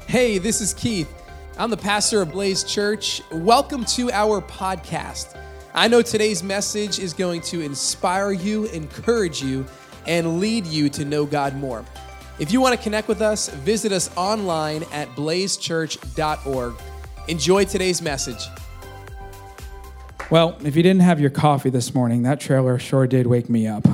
Hey, this is Keith. I'm the pastor of Blaze Church. Welcome to our podcast. I know today's message is going to inspire you, encourage you, and lead you to know God more. If you want to connect with us, visit us online at blazechurch.org. Enjoy today's message. Well, if you didn't have your coffee this morning, that trailer sure did wake me up.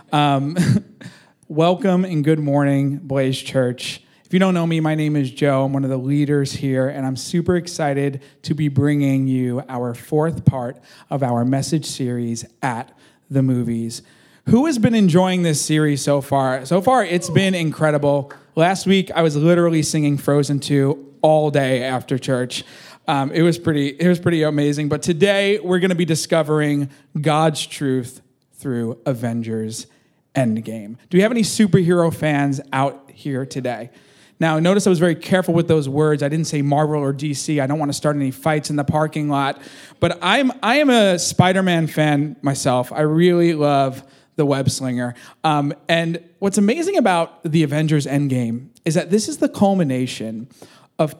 Welcome and good morning, Blaze Church. If you don't know me, my name is Joe. I'm one of the leaders here, and I'm super excited to be bringing you our fourth part of our message series at the movies. Who has been enjoying this series so far? So far, it's been incredible. Last week, I was literally singing Frozen 2 all day after church. It was pretty amazing. But today, we're going to be discovering God's truth through Avengers Endgame. Do we have any superhero fans out here today? Now, notice I was very careful with those words. I didn't say Marvel or DC. I don't want to start any fights in the parking lot. But I am a Spider-Man fan myself. I really love the web slinger. And what's amazing about the Avengers Endgame is that this is the culmination of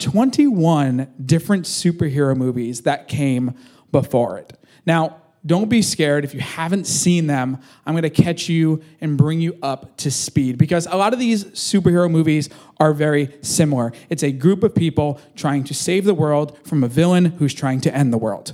21 different superhero movies that came before it. Now, don't be scared. If you haven't seen them, I'm going to catch you and bring you up to speed because a lot of these superhero movies are very similar. It's a group of people trying to save the world from a villain who's trying to end the world.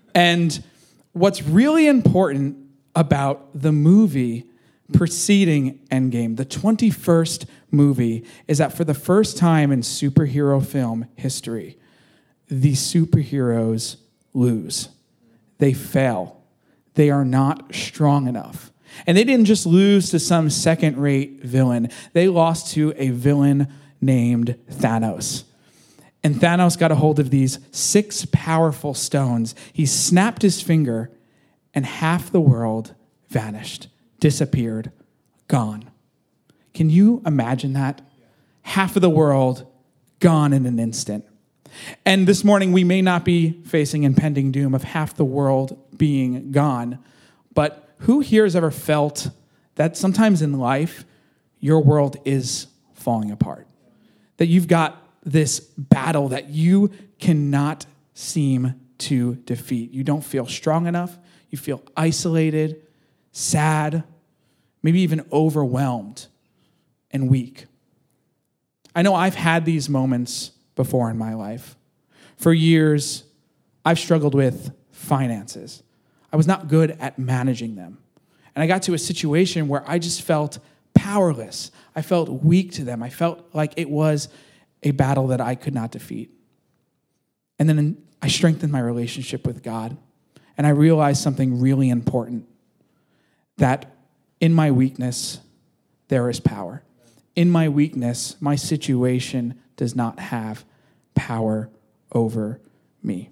And what's really important about the movie preceding Endgame, the 21st movie, is that for the first time in superhero film history, the superheroes lose. They fail. They are not strong enough. And they didn't just lose to some second-rate villain. They lost to a villain named Thanos. And Thanos got a hold of these 6 powerful stones. He snapped his finger, and half the world vanished, disappeared, gone. Can you imagine that? Half of the world gone in an instant. And this morning, we may not be facing impending doom of half the world being gone, but who here has ever felt that sometimes in life, your world is falling apart? That you've got this battle that you cannot seem to defeat. You don't feel strong enough. You feel isolated, sad, maybe even overwhelmed and weak. I know I've had these moments before in my life. For years, I've struggled with finances. I was not good at managing them. And I got to a situation where I just felt powerless. I felt weak to them. I felt like it was a battle that I could not defeat. And then I strengthened my relationship with God. And I realized something really important, that in my weakness, there is power. In my weakness, my situation does not have power over me.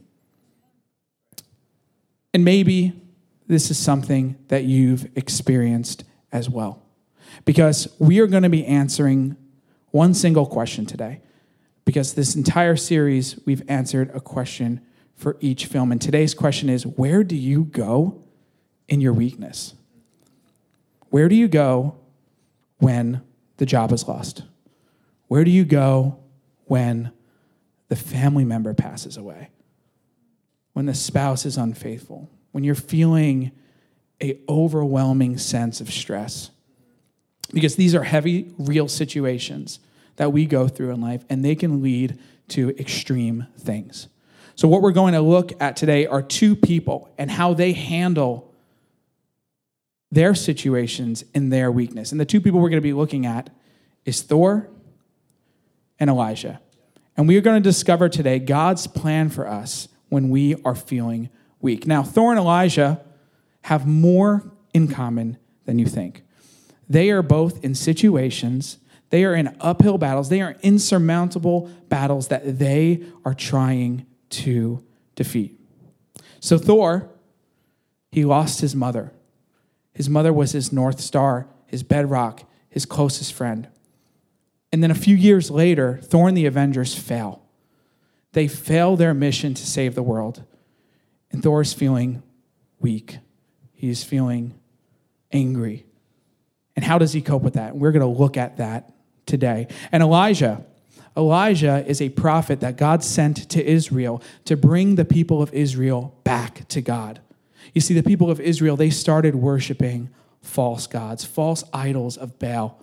And maybe this is something that you've experienced as well, because we are going to be answering one single question today, because this entire series, we've answered a question for each film. And today's question is, where do you go in your weakness? Where do you go when the job is lost? Where do you go when the family member passes away? When the spouse is unfaithful? When you're feeling an overwhelming sense of stress? Because these are heavy, real situations that we go through in life, and they can lead to extreme things. So what we're going to look at today are 2 people and how they handle their situations in their weakness. And the 2 people we're going to be looking at is Thor and Elijah. And we are going to discover today God's plan for us when we are feeling weak. Now, Thor and Elijah have more in common than you think. They are both in situations, they are in uphill battles, they are insurmountable battles that they are trying to defeat. So Thor, he lost his mother. His mother was his North Star, his bedrock, his closest friend. And then a few years later, Thor and the Avengers fail. They fail their mission to save the world. And Thor is feeling weak. He's feeling angry. And how does he cope with that? We're going to look at that today. And Elijah Elijah is a prophet that God sent to Israel to bring the people of Israel back to God. You see, the people of Israel, they started worshiping false gods, false idols of Baal.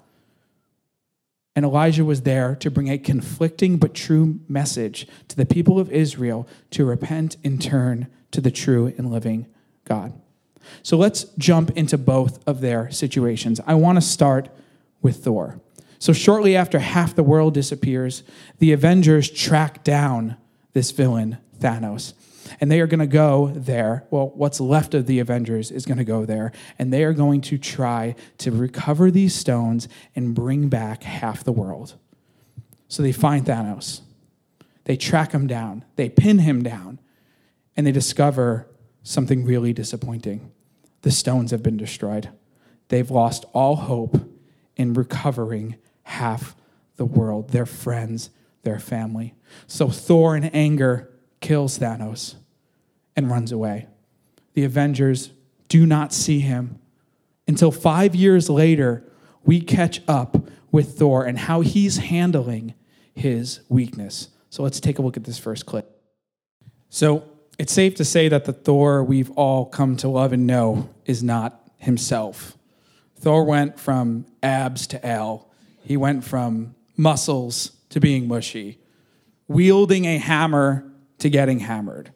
And Elijah was there to bring a conflicting but true message to the people of Israel to repent and turn to the true and living God. So let's jump into both of their situations. I want to start with Thor. So shortly after half the world disappears, the Avengers track down this villain, Thanos. And they are going to go there. Well, what's left of the Avengers is going to go there. And they are going to try to recover these stones and bring back half the world. So they find Thanos. They track him down. They pin him down. And they discover something really disappointing. The stones have been destroyed. They've lost all hope in recovering half the world, their friends, their family. So Thor, in anger, kills Thanos and runs away. The Avengers do not see him until 5 years later. We catch up with Thor and how he's handling his weakness. So let's take a look at this first clip. So it's safe to say that the Thor we've all come to love and know is not himself. Thor went from abs to L. He went from muscles to being mushy, wielding a hammer to getting hammered.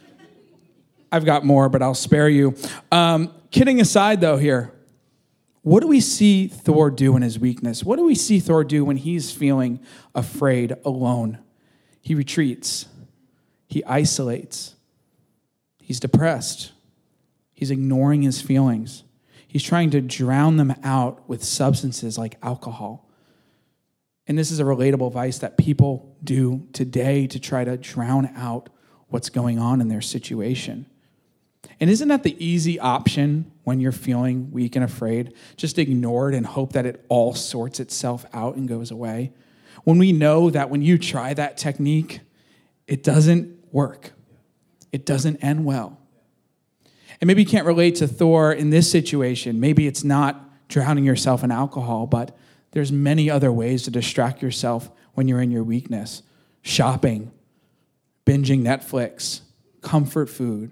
I've got more, but I'll spare you. Kidding aside, though, here, what do we see Thor do in his weakness? What do we see Thor do when he's feeling afraid, alone? He retreats. He isolates. He's depressed. He's ignoring his feelings. He's trying to drown them out with substances like alcohol. And this is a relatable vice that people do today to try to drown out what's going on in their situation. And isn't that the easy option when you're feeling weak and afraid? Just ignore it and hope that it all sorts itself out and goes away. When we know that when you try that technique, it doesn't work. It doesn't end well. And maybe you can't relate to Thor in this situation. Maybe it's not drowning yourself in alcohol, but there's many other ways to distract yourself when you're in your weakness. Shopping, binging Netflix, comfort food.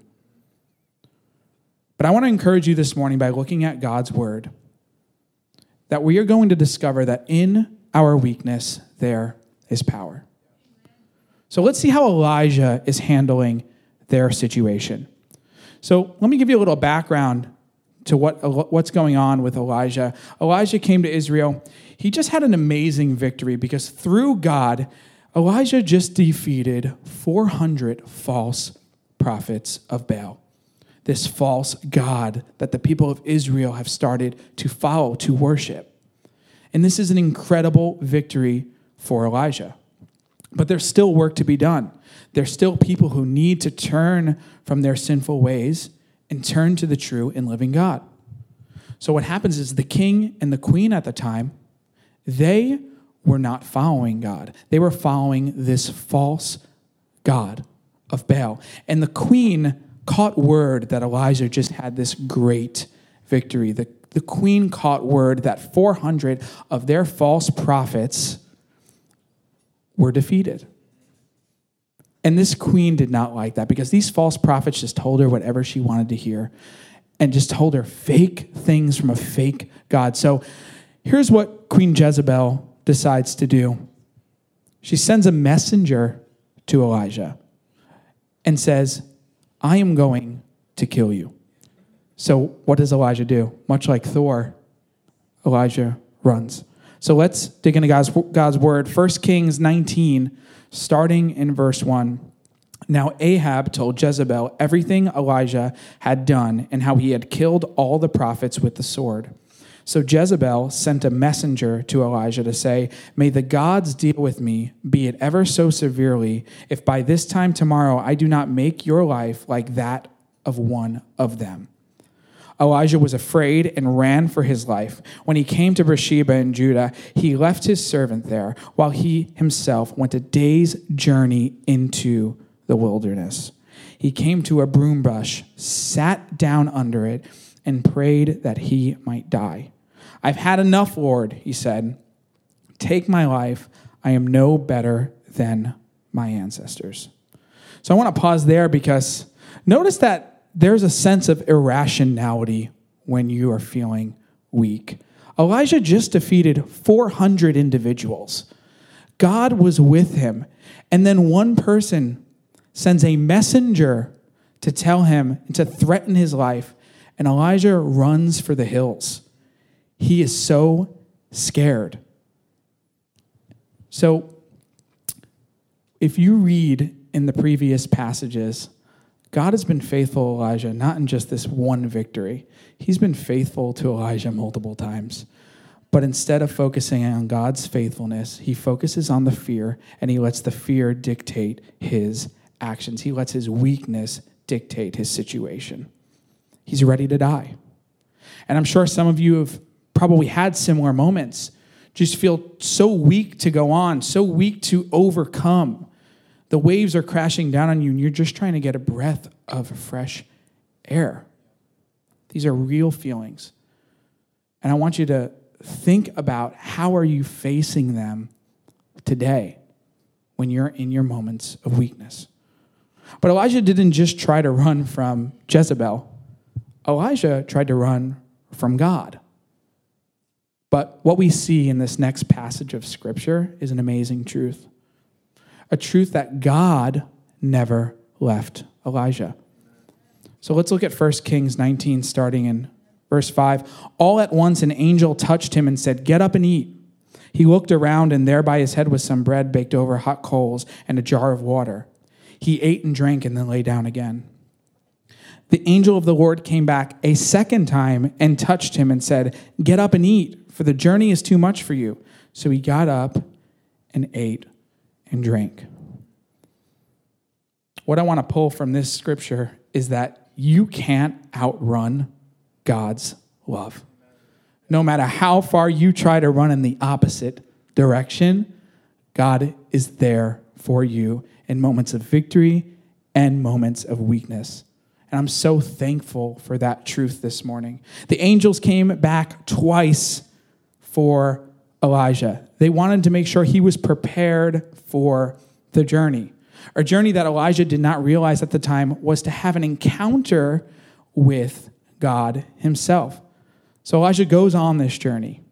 But I want to encourage you this morning by looking at God's word that we are going to discover that in our weakness, there is power. So let's see how Elijah is handling their situation. So let me give you a little background to what's going on with Elijah. Elijah came to Israel. He just had an amazing victory because through God, Elijah just defeated 400 false prophets of Baal. This false god that the people of Israel have started to follow, to worship. And this is an incredible victory for Elijah. But there's still work to be done. There's still people who need to turn from their sinful ways and turn to the true and living God. So what happens is the king and the queen at the time, they were not following God. They were following this false god of Baal. And the queen caught word that Elijah just had this great victory. The queen caught word that 400 of their false prophets were defeated. And this queen did not like that because these false prophets just told her whatever she wanted to hear and just told her fake things from a fake God. So here's what Queen Jezebel decides to do. She sends a messenger to Elijah and says, I am going to kill you. So what does Elijah do? Much like Thor, Elijah runs. So let's dig into God's word. 1 Kings 19, starting in verse 1. Now Ahab told Jezebel everything Elijah had done and how he had killed all the prophets with the sword. So Jezebel sent a messenger to Elijah to say, may the gods deal with me, be it ever so severely, if by this time tomorrow I do not make your life like that of one of them. Elijah was afraid and ran for his life. When he came to Beersheba in Judah, he left his servant there, while he himself went a day's journey into the wilderness. He came to a broom bush, sat down under it, and prayed that he might die. I've had enough, Lord, he said. Take my life. I am no better than my ancestors. So I want to pause there because notice that there's a sense of irrationality when you are feeling weak. Elijah just defeated 400 individuals. God was with him. And then one person sends a messenger to tell him and to threaten his life. And Elijah runs for the hills. He is so scared. So if you read in the previous passages, God has been faithful to Elijah, not in just this one victory. He's been faithful to Elijah multiple times. But instead of focusing on God's faithfulness, he focuses on the fear, and he lets the fear dictate his actions. He lets his weakness dictate his situation. He's ready to die. And I'm sure some of you have probably had similar moments. Just feel so weak to go on, so weak to overcome. The waves are crashing down on you, and you're just trying to get a breath of fresh air. These are real feelings. And I want you to think about how are you facing them today when you're in your moments of weakness. But Elijah didn't just try to run from Jezebel. Elijah tried to run from God. But what we see in this next passage of Scripture is an amazing truth. A truth that God never left Elijah. So let's look at 1 Kings 19, starting in verse 5. All at once an angel touched him and said, "Get up and eat." He looked around, and there by his head was some bread baked over hot coals and a jar of water. He ate and drank and then lay down again. The angel of the Lord came back a second time and touched him and said, "Get up and eat, for the journey is too much for you." So he got up and ate and drank. What I want to pull from this scripture is that you can't outrun God's love. No matter how far you try to run in the opposite direction, God is there for you in moments of victory and moments of weakness. And I'm so thankful for that truth this morning. The angels came back twice for Elijah. They wanted to make sure he was prepared for the journey. A journey that Elijah did not realize at the time was to have an encounter with God himself. So Elijah goes on this journey,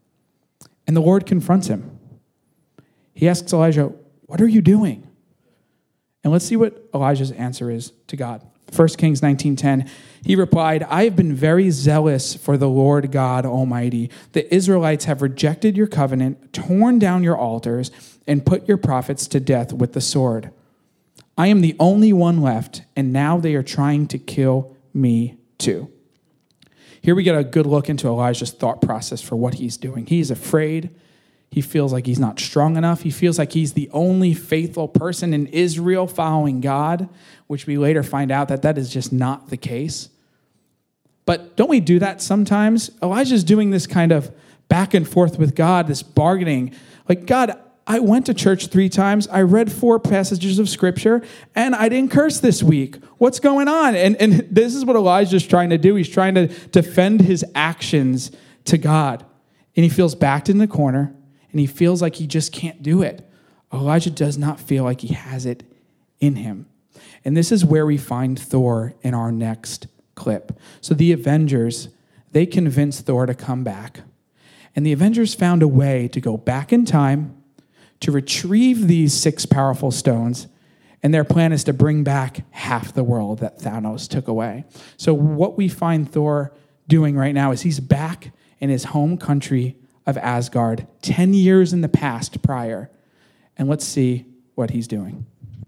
and the Lord confronts him. He asks Elijah, "What are you doing?" And let's see what Elijah's answer is to God. 1 Kings 19:10, he replied, "I have been very zealous for the Lord God Almighty. The Israelites have rejected your covenant, torn down your altars, and put your prophets to death with the sword. I am the only one left, and now they are trying to kill me too." Here we get a good look into Elijah's thought process for what he's doing. He's afraid. He feels like he's not strong enough. He feels like he's the only faithful person in Israel following God, which we later find out that that is just not the case. But don't we do that sometimes? Elijah's doing this kind of back and forth with God, this bargaining. Like, God, I went to church 3 times. I read 4 passages of Scripture, and I didn't curse this week. What's going on? And this is what Elijah's trying to do. He's trying to defend his actions to God. And he feels backed in the corner, and he feels like he just can't do it. Elijah does not feel like he has it in him. And this is where we find Thor in our next clip. So the Avengers, they convinced Thor to come back. And the Avengers found a way to go back in time to retrieve these 6 powerful stones, and their plan is to bring back half the world that Thanos took away. So what we find Thor doing right now is he's back in his home country of Asgard, 10 years in the past prior. And let's see what he's doing.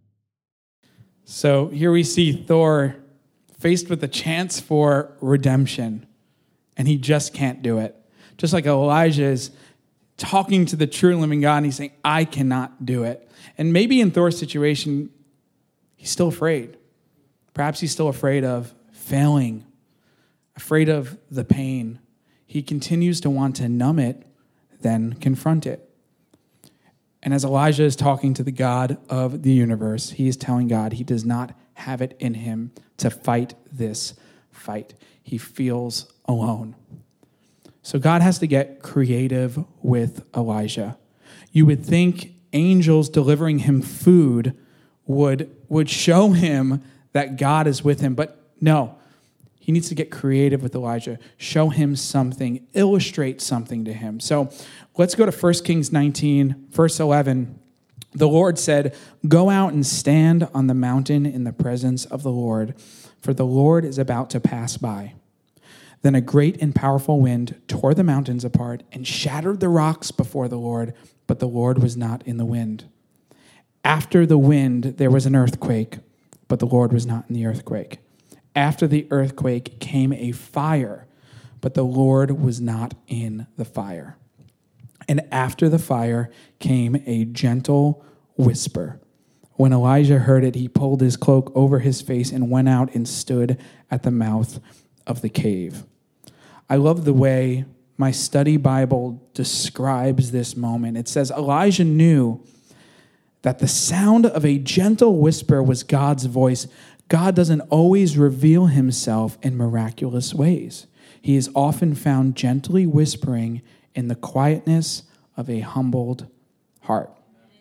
So here we see Thor faced with a chance for redemption, and he just can't do it. Just like Elijah is talking to the true and living God, and he's saying, I cannot do it. And maybe in Thor's situation, he's still afraid. Perhaps he's still afraid of failing, afraid of the pain. He continues to want to numb it, then confront it. And as Elijah is talking to the God of the universe, he is telling God he does not have it in him to fight this fight. He feels alone. So God has to get creative with Elijah. You would think angels delivering him food would show him that God is with him, but no. He needs to get creative with Elijah, show him something, illustrate something to him. So let's go to 1 Kings 19, verse 11. The Lord said, "Go out and stand on the mountain in the presence of the Lord, for the Lord is about to pass by." Then a great and powerful wind tore the mountains apart and shattered the rocks before the Lord, but the Lord was not in the wind. After the wind, there was an earthquake, but the Lord was not in the earthquake. After the earthquake came a fire, but the Lord was not in the fire. And after the fire came a gentle whisper. When Elijah heard it, he pulled his cloak over his face and went out and stood at the mouth of the cave. I love the way my study Bible describes this moment. It says Elijah knew that the sound of a gentle whisper was God's voice. God doesn't always reveal himself in miraculous ways. He is often found gently whispering in the quietness of a humbled heart.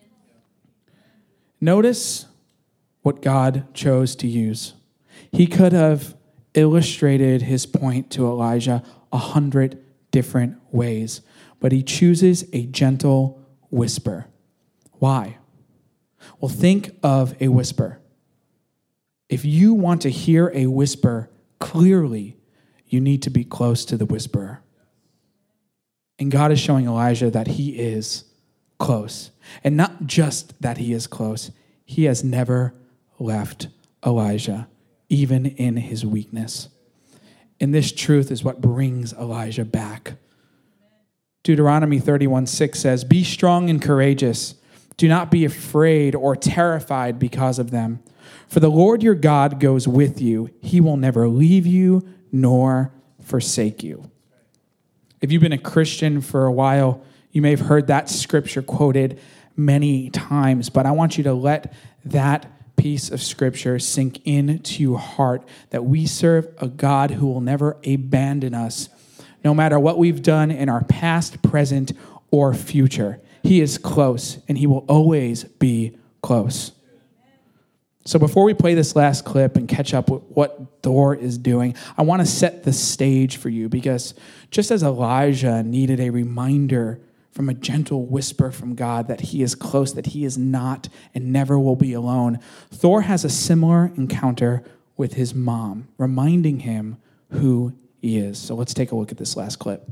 Notice what God chose to use. He could have illustrated his point to Elijah 100 different ways, but he chooses a gentle whisper. Why? Well, think of a whisper. If you want to hear a whisper clearly, you need to be close to the whisperer. And God is showing Elijah that he is close. And not just that he is close, he has never left Elijah, even in his weakness. And this truth is what brings Elijah back. Deuteronomy 31:6 says, "Be strong and courageous. Do not be afraid or terrified because of them. For the Lord your God goes with you. He will never leave you nor forsake you." If you've been a Christian for a while, you may have heard that scripture quoted many times, but I want you to let that piece of scripture sink into your heart, that we serve a God who will never abandon us, no matter what we've done in our past, present, or future. He is close, and he will always be close. So before we play this last clip and catch up with what Thor is doing, I want to set the stage for you, because just as Elijah needed a reminder from a gentle whisper from God that he is close, that he is not and never will be alone, Thor has a similar encounter with his mom, reminding him who he is. So let's take a look at this last clip.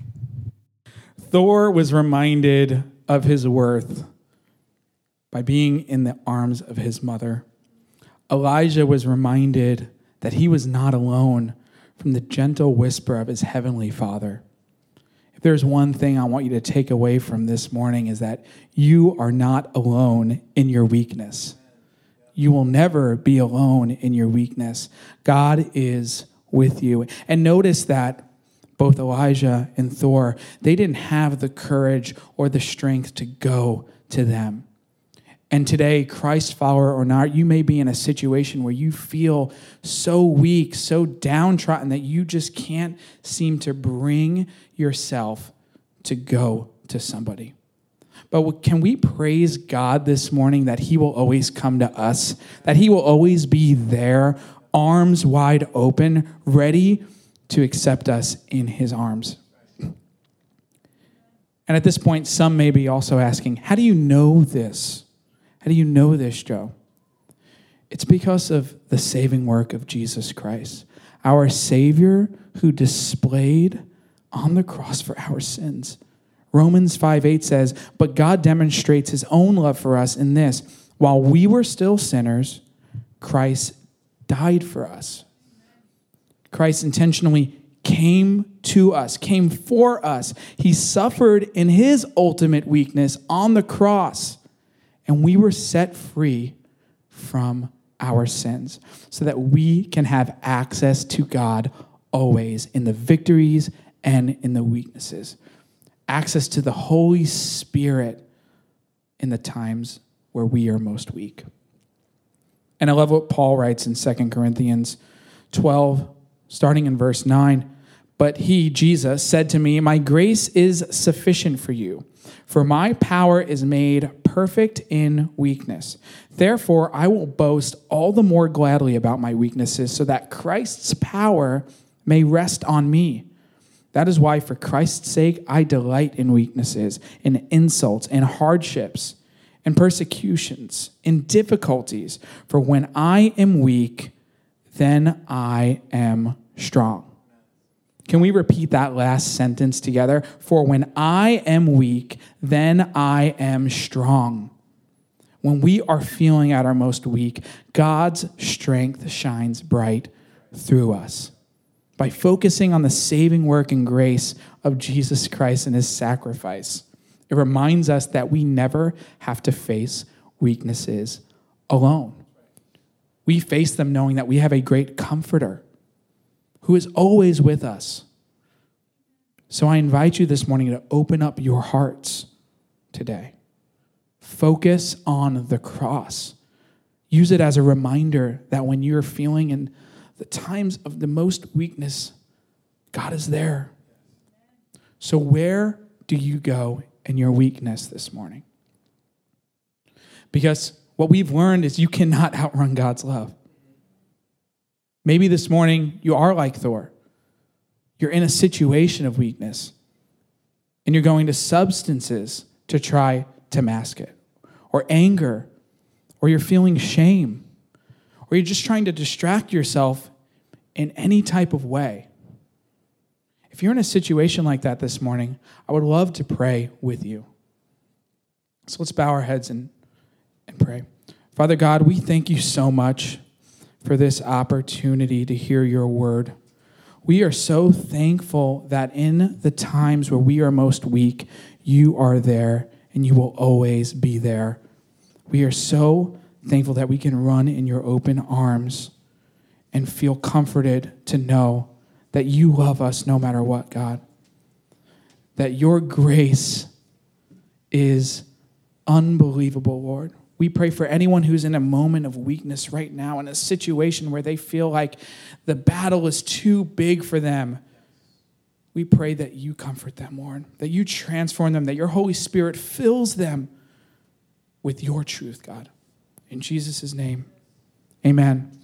Thor was reminded of his worth by being in the arms of his mother. Elijah was reminded that he was not alone from the gentle whisper of his heavenly Father. If there's one thing I want you to take away from this morning, is that you are not alone in your weakness. You will never be alone in your weakness. God is with you. And notice that both Elijah and Thor, they didn't have the courage or the strength to go to them. And today, Christ follower or not, you may be in a situation where you feel so weak, so downtrodden that you just can't seem to bring yourself to go to somebody. But can we praise God this morning that he will always come to us, that he will always be there, arms wide open, ready to accept us in his arms. And at this point, some may be also asking, how do you know this? How do you know this, Joe? It's because of the saving work of Jesus Christ, our Savior who displayed on the cross for our sins. Romans 5:8 says, "But God demonstrates his own love for us in this: while we were still sinners, Christ died for us." Christ intentionally came to us, came for us. He suffered in his ultimate weakness on the cross, and we were set free from our sins so that we can have access to God always, in the victories and in the weaknesses. Access to the Holy Spirit in the times where we are most weak. And I love what Paul writes in 2 Corinthians 12, starting in verse 9. But he, Jesus, said to me, my grace is sufficient for you, for my power is made perfect in weakness. Therefore, I will boast all the more gladly about my weaknesses, so that Christ's power may rest on me. That is why, for Christ's sake, I delight in weaknesses, in insults, in hardships, in persecutions, in difficulties. For when I am weak, then I am strong. Can we repeat that last sentence together? For when I am weak, then I am strong. When we are feeling at our most weak, God's strength shines bright through us. By focusing on the saving work and grace of Jesus Christ and his sacrifice, it reminds us that we never have to face weaknesses alone. We face them knowing that we have a great comforter who is always with us. So I invite you this morning to open up your hearts today. Focus on the cross. Use it as a reminder that when you're feeling in the times of the most weakness, God is there. So where do you go in your weakness this morning? Because what we've learned is you cannot outrun God's love. Maybe this morning you are like Thor. You're in a situation of weakness, and you're going to substances to try to mask it, or anger, or you're feeling shame, or you're just trying to distract yourself in any type of way. If you're in a situation like that this morning, I would love to pray with you. So let's bow our heads and pray. Father God, we thank you so much for this opportunity to hear your word. We are so thankful that in the times where we are most weak, you are there and you will always be there. We are so thankful that we can run in your open arms and feel comforted to know that you love us no matter what, God. That your grace is unbelievable, Lord. We pray for anyone who's in a moment of weakness right now, in a situation where they feel like the battle is too big for them. We pray that you comfort them, Lord, that you transform them, that your Holy Spirit fills them with your truth, God. In Jesus' name, amen.